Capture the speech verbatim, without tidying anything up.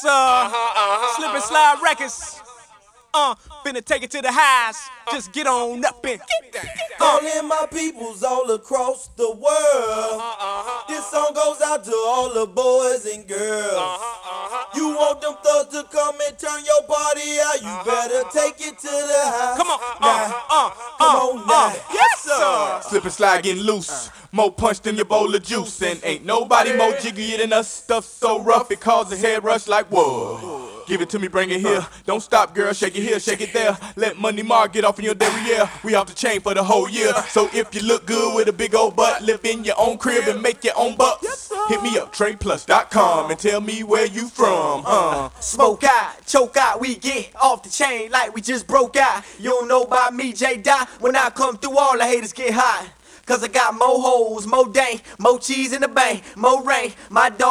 sir. Uh-huh, uh-huh, Slip and Slide Records. Uh, finna take it to the highs. Just get on up and get Calling my peoples all across the world. This song goes out to all the boys and girls. You want them thugs to come and turn your party out, you better take it to the house. Come on, now, uh, uh, come uh, on now. uh, yes sir. Slip and slide getting loose, more punch than your bowl of juice. And ain't nobody more jiggier than us. Stuff so rough it causes a head rush like whoa. Give it to me, bring it here. Don't stop, girl, shake it here, shake it there. Let Money Mark get off in your derriere. We off the chain for the whole year. So if you look good with a big old butt, live in your own crib and make your own bucks. Hit me up, trade plus dot com, and tell me where you from, huh? Smoke out, choke out, we get off the chain like we just broke out. You don't know about me, J-Dot. When I come through, all the haters get hot. Cause I got more hoes, more dank, more cheese in the bank, more rain. My dog